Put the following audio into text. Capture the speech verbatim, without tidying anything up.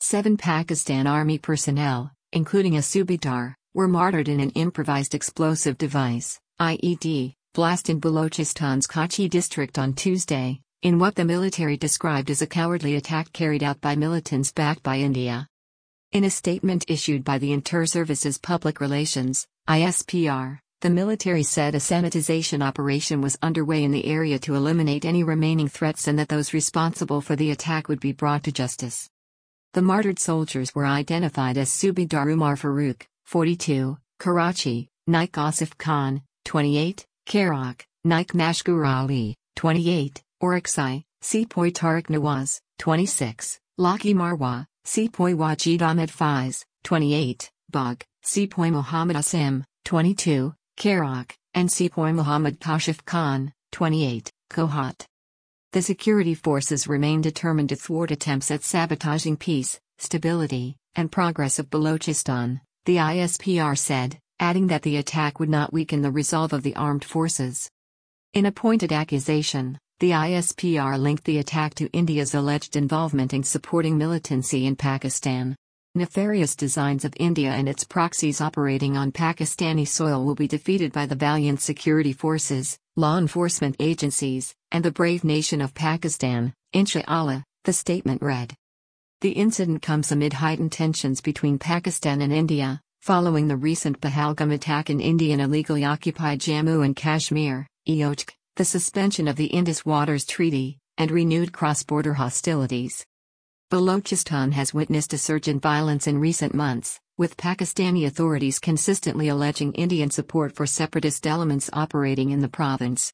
Seven Pakistan Army personnel, including a subedar, were martyred in an improvised explosive device, I E D, blast in Balochistan's Kachi district on Tuesday, in what the military described as a cowardly attack carried out by militants backed by India. In a statement issued by the Inter-Services Public Relations, I S P R, the military said a sanitization operation was underway in the area to eliminate any remaining threats and that those responsible for the attack would be brought to justice. The martyred soldiers were identified as Subedar Umar Farooq, forty-two, Karachi, Naik Asif Khan, twenty-eight, Karak, Naik Mashgur Ali, twenty-eight, Orakzai, Sepoy Tariq Nawaz, twenty-six, Laki Marwa, Sepoy Wajid Ahmed Faiz, twenty-eight, Bug, Sepoy Muhammad Asim, twenty-two, Karak, and Sepoy Muhammad Kashif Khan, twenty-eight, Kohat. The security forces remain determined to thwart attempts at sabotaging peace, stability, and progress of Balochistan, the I S P R said, adding that the attack would not weaken the resolve of the armed forces. In a pointed accusation, the I S P R linked the attack to India's alleged involvement in supporting militancy in Pakistan. Nefarious designs of India and its proxies operating on Pakistani soil will be defeated by the valiant security forces, law enforcement agencies, and the brave nation of Pakistan, Insha'Allah, the statement read. The incident comes amid heightened tensions between Pakistan and India, following the recent Pahalgam attack in Indian illegally occupied Jammu and Kashmir, E O C, the suspension of the Indus Waters Treaty, and renewed cross-border hostilities. Balochistan has witnessed a surge in violence in recent months, with Pakistani authorities consistently alleging Indian support for separatist elements operating in the province.